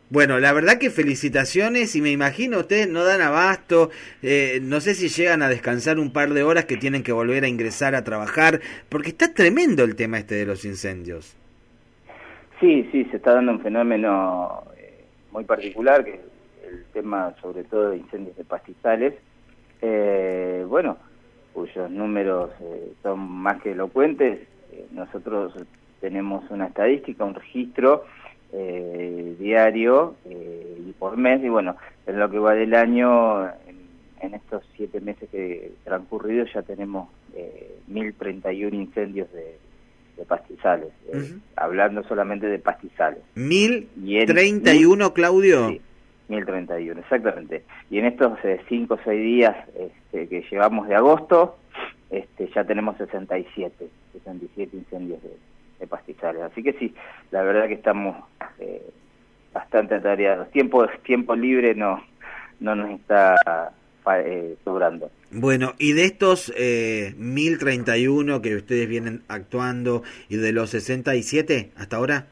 Bueno, la verdad que felicitaciones y me imagino ustedes no dan abasto, no sé si llegan a descansar un par de horas que tienen que volver a ingresar a trabajar, porque está tremendo el tema este de los incendios. Sí, sí, se está dando un fenómeno muy particular, que es el tema sobre todo de incendios de pastizales, bueno, cuyos números son más que elocuentes. Nosotros tenemos una estadística, un registro diario y por mes, y bueno, en lo que va del año, en estos 7 meses que transcurridos ya tenemos 1031 incendios de pastizales, hablando solamente de pastizales. ¿1031, y Claudio? Sí, 1031, exactamente. Y en estos 5 o 6 días que llevamos de agosto, ya tenemos 67 incendios de pastizales. Así que sí, la verdad que estamos bastante atareados. Tiempo libre no nos está sobrando. Bueno, y de estos 1031 que ustedes vienen actuando y de los 67 hasta ahora,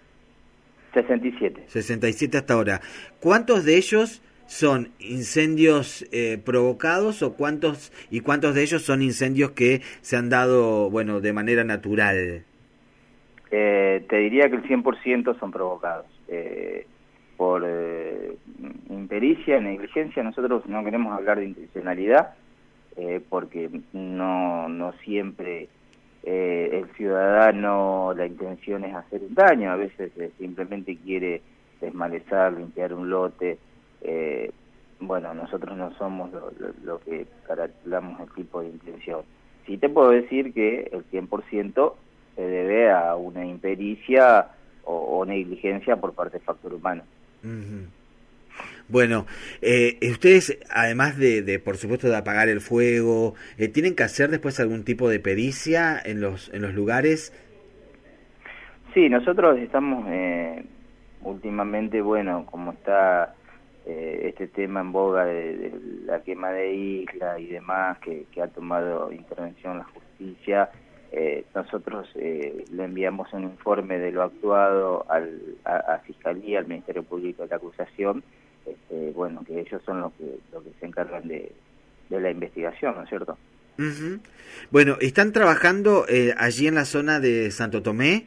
67 hasta ahora, ¿cuántos de ellos son incendios provocados o cuántos de ellos son incendios que se han dado, bueno, de manera natural? Te diría que el 100% son provocados. Por impericia, negligencia. Nosotros no queremos hablar de intencionalidad, porque no siempre el ciudadano, la intención es hacer un daño, a veces simplemente quiere desmalezar, limpiar un lote. Bueno, nosotros no somos lo que caracterizamos el tipo de intención. Sí te puedo decir que el 100% se debe a una impericia o negligencia por parte del factor humano. Uh-huh. Bueno, ustedes, además de por supuesto de apagar el fuego, ¿tienen que hacer después algún tipo de pericia en los lugares? Sí, nosotros estamos últimamente, bueno, como está este tema en boga de la quema de isla y demás, que ha tomado intervención la justicia, nosotros le enviamos un informe de lo actuado a Fiscalía, al Ministerio Público de la Acusación, bueno, que ellos son los que se encargan de la investigación, ¿no es cierto? Uh-huh. Bueno, ¿están trabajando allí en la zona de Santo Tomé?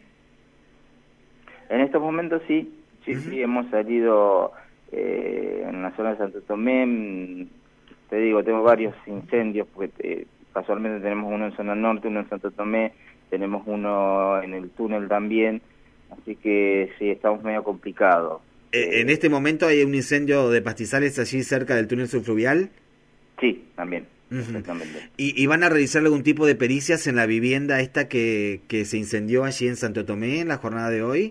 En estos momentos sí, Uh-huh. sí, hemos salido en la zona de Santo Tomé. Te digo, tengo varios incendios, porque casualmente tenemos uno en zona norte, uno en Santo Tomé, tenemos uno en el túnel también, así que sí, estamos medio complicados. ¿En este momento hay un incendio de pastizales allí cerca del túnel subfluvial? Sí, también, Uh-huh. exactamente. ¿Y van a realizar algún tipo de pericias en la vivienda esta que se incendió allí en Santo Tomé en la jornada de hoy?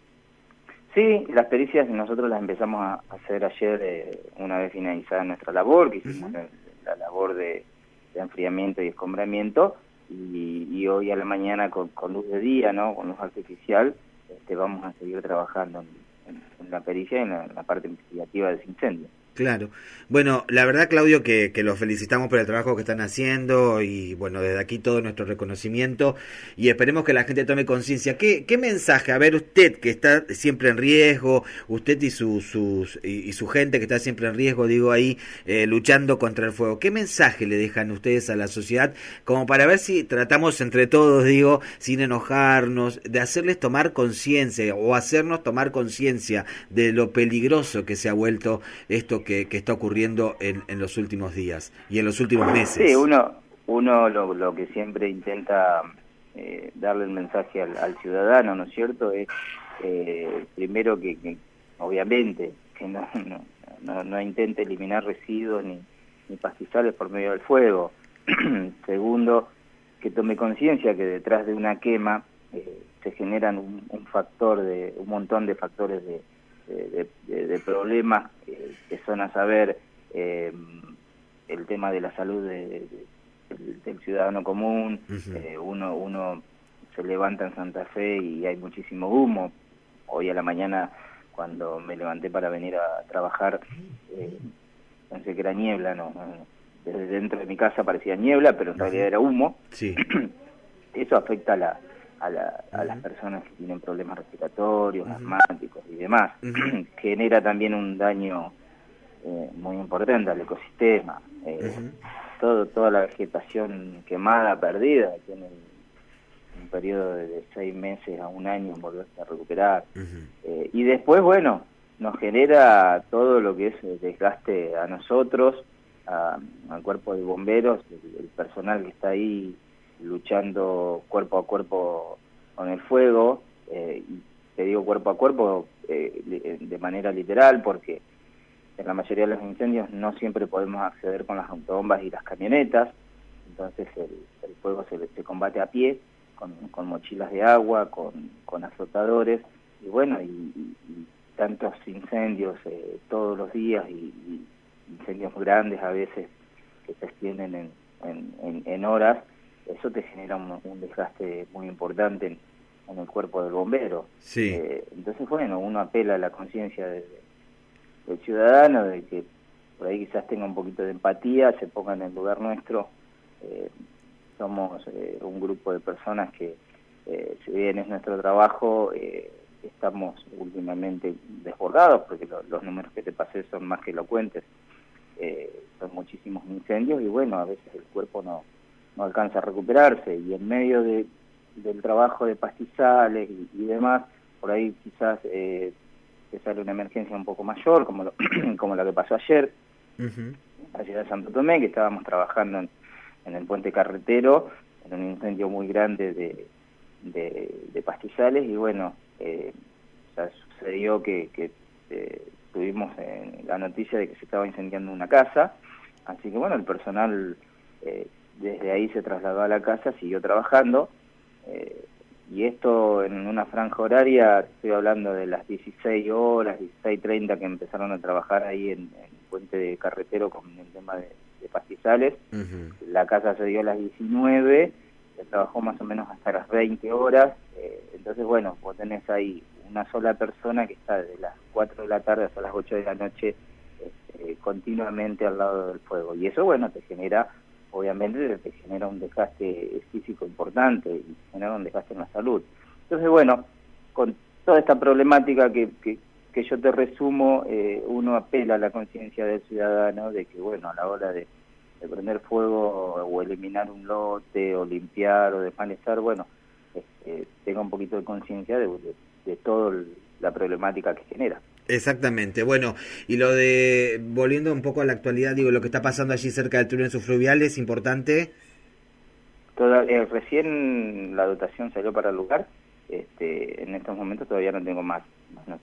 Sí, las pericias nosotros las empezamos a hacer ayer, una vez finalizada nuestra labor, que hicimos Uh-huh. la labor de enfriamiento y escombramiento, y hoy a la mañana con luz de día, ¿no?, con luz artificial, vamos a seguir trabajando en la pericia y en la parte investigativa de ese incendio. Claro. Bueno, la verdad, Claudio, que los felicitamos por el trabajo que están haciendo y, bueno, desde aquí todo nuestro reconocimiento y esperemos que la gente tome conciencia. ¿Qué mensaje? A ver, usted que está siempre en riesgo, usted y su gente que está siempre en riesgo, digo ahí, luchando contra el fuego, ¿qué mensaje le dejan ustedes a la sociedad como para ver si tratamos entre todos, digo, sin enojarnos, de hacerles tomar conciencia o hacernos tomar conciencia de lo peligroso que se ha vuelto esto que está ocurriendo en los últimos días y en los últimos meses? Sí, uno lo que siempre intenta darle el mensaje al ciudadano, ¿no es cierto?, es primero que obviamente que no intente eliminar residuos ni pastizales por medio del fuego. Segundo, que tome conciencia que detrás de una quema se generan un montón de factores de problemas que son, a saber, el tema de la salud del ciudadano común. Uh-huh. Uno se levanta en Santa Fe y hay muchísimo humo. Hoy a la mañana, cuando me levanté para venir a trabajar, pensé que era niebla, no, desde dentro de mi casa parecía niebla, pero en realidad era humo. Sí. Eso afecta a las personas que tienen problemas respiratorios, asmáticos y demás. Genera también un daño muy importante al ecosistema. Toda la vegetación quemada, perdida, tiene un periodo de 6 meses a un año en volverse a recuperar. Y después, bueno, nos genera todo lo que es el desgaste a nosotros, al cuerpo de bomberos, el personal que está ahí luchando cuerpo a cuerpo con el fuego. Y te digo cuerpo a cuerpo de manera literal, porque en la mayoría de los incendios no siempre podemos acceder con las autobombas y las camionetas, entonces el fuego se combate a pie, con mochilas de agua, con azotadores, y bueno, y tantos incendios todos los días, y incendios grandes a veces que se extienden en horas, eso te genera un desgaste muy importante en el cuerpo del bombero. Sí. Entonces, bueno, uno apela a la conciencia del ciudadano, de que por ahí quizás tenga un poquito de empatía, se ponga en el lugar nuestro. Somos un grupo de personas que, si bien es nuestro trabajo, estamos últimamente desbordados, porque los números que te pasé son más que elocuentes. Son muchísimos incendios y bueno, a veces el cuerpo no alcanza a recuperarse, y en medio del trabajo de pastizales y demás, por ahí quizás te sale una emergencia un poco mayor, como la que pasó ayer, en la ciudad de Santo Tomé, que estábamos trabajando en el puente carretero, en un incendio muy grande de pastizales, y bueno, ya sucedió que tuvimos la noticia de que se estaba incendiando una casa, así que bueno, el personal desde ahí se trasladó a la casa, siguió trabajando, y esto en una franja horaria, estoy hablando de las 16 horas, 16:30 que empezaron a trabajar ahí en el puente carretero con el tema de pastizales. La casa se dio a las 19, se trabajó más o menos hasta las 20 horas, entonces bueno, vos tenés ahí una sola persona que está desde las 4 de la tarde hasta las 8 de la noche continuamente al lado del fuego, y eso bueno, obviamente te genera un desgaste físico importante y genera un desgaste en la salud. Entonces, bueno, con toda esta problemática que yo te resumo, uno apela a la conciencia del ciudadano de que, bueno, a la hora de prender fuego o eliminar un lote o limpiar o desmalezar, bueno, tenga un poquito de conciencia de toda la problemática que genera. Exactamente, bueno, y volviendo un poco a la actualidad, digo, lo que está pasando allí cerca del túnel subfluvial es importante. Recién la dotación salió para el lugar, en estos momentos todavía no tengo más noticias.